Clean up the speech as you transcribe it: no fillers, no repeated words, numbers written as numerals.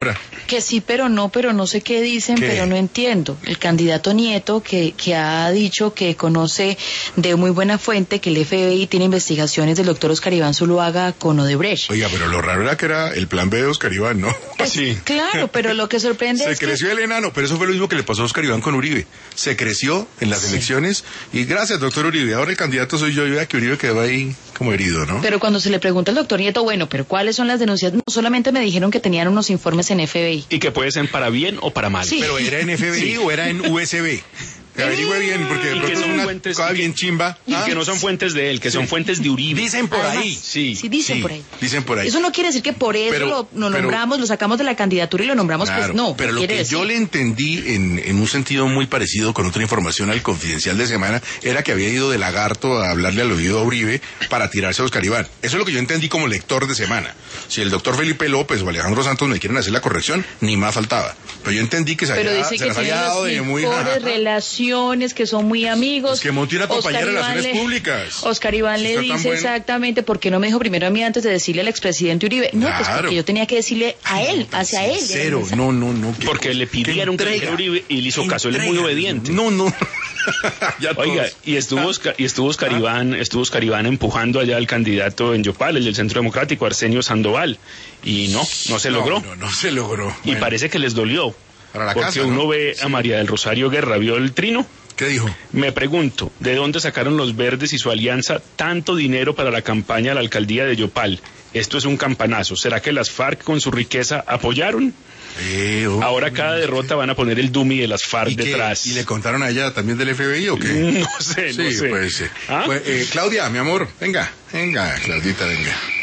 Que sí, pero no sé qué dicen, ¿Qué? pero no entiendo. El candidato Nieto que ha dicho que conoce de muy buena fuente que el FBI tiene investigaciones del doctor Oscar Iván Zuluaga con Odebrecht. Oiga, pero lo raro era que era el plan B de Oscar Iván, ¿no? Sí. Claro, pero lo que sorprende Se es creció el enano, pero eso fue lo mismo que le pasó a Oscar Iván con Uribe. Se creció en las elecciones y gracias, doctor Uribe. Ahora el candidato soy yo y vea que Uribe quedó ahí como herido, ¿no? Pero cuando se le pregunta al doctor Nieto, bueno, pero ¿cuáles son las denuncias? No, solamente me dijeron que tenían unos informes en FBI. Y que puede ser para bien o para mal. Sí. Pero ¿era en FBI o era en USB? Averigüe bien, porque de Y que pronto es son una fuentes cosa bien chimba. Y que no son fuentes de él, que son fuentes de Uribe. Dicen por Además, ahí. Sí. Sí, dicen por ahí. Dicen por ahí. Eso no quiere decir que por eso Pero- lo nombramos, lo sacamos de la candidatura y lo nombramos, Claro, pues no. pero lo quiere que decir. yo le entendí en un sentido muy parecido con otra información al Confidencial de Semana era que había ido de lagarto a hablarle al oído a Uribe para tirarse a Oscar Iván. Eso es lo que yo entendí como lector de Semana. Si el doctor Felipe López o Alejandro Santos me quieren hacer la corrección, ni más faltaba. Pero yo entendí que se Pero dice se que las había tienen dado las de muy... mejores relaciones, que son muy amigos. Que monte una compañía de Oscar relaciones Iván públicas. Oscar Iván Si le está tan dice bueno. exactamente por qué no me dijo primero a mí antes de decirle al expresidente Uribe. No, pues Claro. porque yo tenía que decirle a él, hacia él. Cero, no. qué Porque cosa. le pidieron que Qué dijera entrega. Uribe y le hizo caso, él es muy Entrega. obediente. No. Ya Oiga, todos. y estuvo Oscar Iván empujando allá al candidato en Yopal, el del Centro Democrático, Arsenio Sandoval, y no se logró. No se logró. Y Bueno, parece que les dolió. para la Porque casa, uno ¿no? ve a María del Rosario Guerra, ¿vio el trino? ¿Qué dijo? Me pregunto, ¿de dónde sacaron los verdes y su alianza tanto dinero para la campaña a la alcaldía de Yopal? Esto es un campanazo. ¿Será que las FARC con su riqueza apoyaron? Ahora cada derrota van a poner el dummy de las FARC ¿Y qué? detrás. ¿Y le contaron a ella también del FBI o qué? No sé. Sí, puede ser. ¿Ah? Pues, Claudia, mi amor, venga, Claudita, venga.